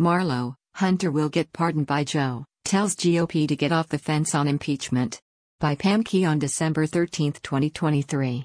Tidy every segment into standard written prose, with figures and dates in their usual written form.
Marlo, Hunter will get pardoned by Joe, tells GOP to get off the fence on impeachment. By Pam Key on December 13, 2023.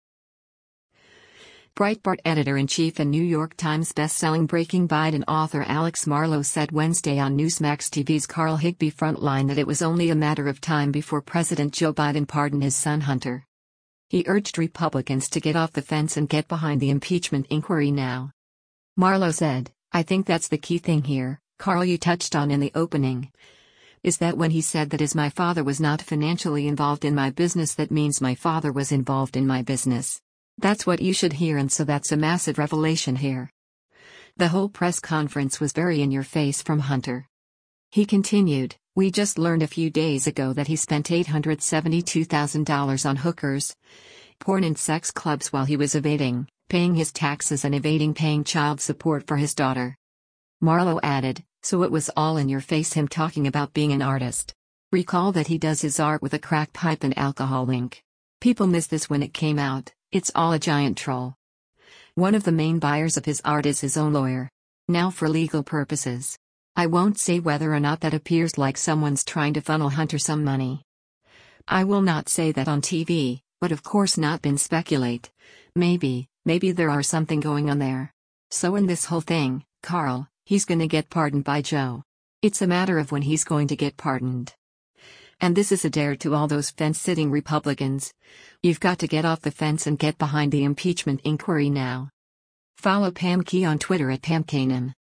Breitbart editor-in-chief and New York Times best-selling Breaking Biden author Alex Marlow said Wednesday on Newsmax TV's Carl Higbie Frontline that it was only a matter of time before President Joe Biden pardoned his son Hunter. He urged Republicans to get off the fence and get behind the impeachment inquiry now. Marlow said, "I think that's the key thing here, Carl, you touched on in the opening. Is that when he said that as my father was not financially involved in my business, that means my father was involved in my business. That's what you should hear, and so that's a massive revelation here." The whole press conference was very in your face from Hunter. He continued, "We just learned a few days ago that he spent $872,000 on hookers, porn and sex clubs while he was evading paying his taxes and evading paying child support for his daughter." Marlow added, "So it was all in your face, him talking about being an artist. Recall that he does his art with a crack pipe and alcohol ink. People missed this when it came out. It's all a giant troll. One of the main buyers of his art is his own lawyer. Now for legal purposes. I won't say whether or not that appears like someone's trying to funnel Hunter some money. I will not say that on TV, but of course not been speculate. Maybe there are something going on there. So in this whole thing, Carl, he's gonna get pardoned by Joe. It's a matter of when he's going to get pardoned. And this is a dare to all those fence-sitting Republicans. You've got to get off the fence and get behind the impeachment inquiry now." Follow Pam Key on Twitter at PamKanem.